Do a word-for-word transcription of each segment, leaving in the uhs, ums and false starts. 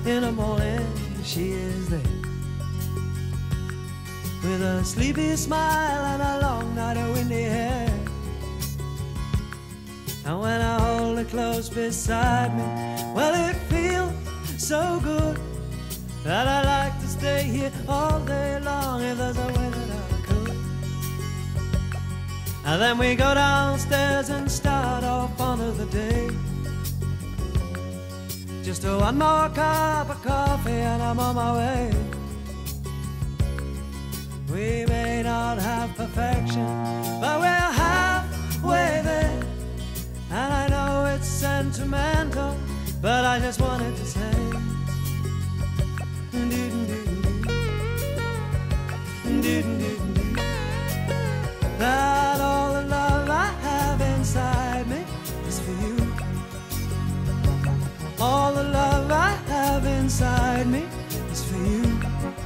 In the morning she is there, with a sleepy smile and a long night of windy hair. And when I hold her close beside me, well, it feels so good that I like to stay here all day long if there's a way that I could. And then we go downstairs and start off on the day. Just a one more cup of coffee and I'm on my way. We may not have perfection, but we're halfway there. And I know it's sentimental, but I just wanted to say that all the love I have inside me is for you. All the love I have inside me is for you.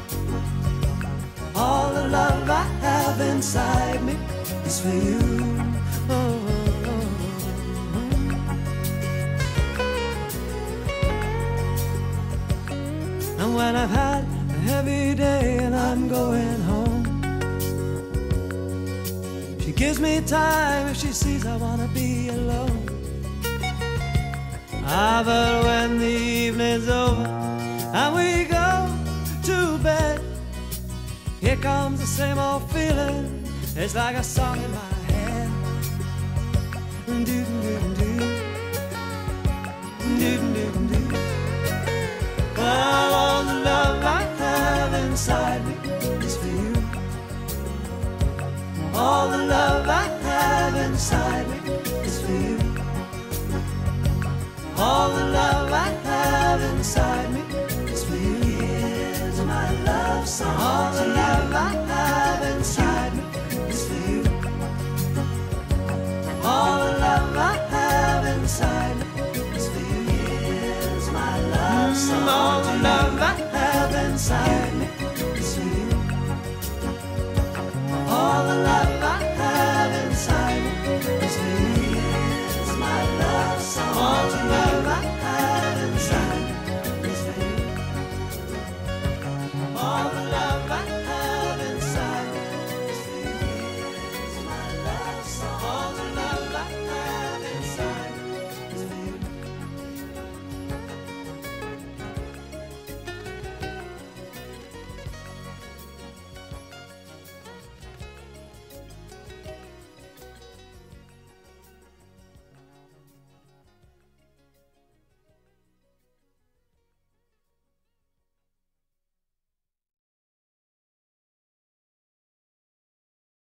All the love I have inside me is for you. Oh, oh, oh. And when I've had a heavy day and I'm going home, she gives me time if she sees I wanna be alone. Ah, but when the evening's over and we go to bed, here comes the same old feeling. It's like a song in my head. Do do do do do do. Well, all the love I have inside me is for you. All the love I have inside me is for you. All the love I have inside me is for you. Here's my love song. All the love I have inside me is for you. All the love I have inside me is for you. Here's my love song. All the love I have inside me.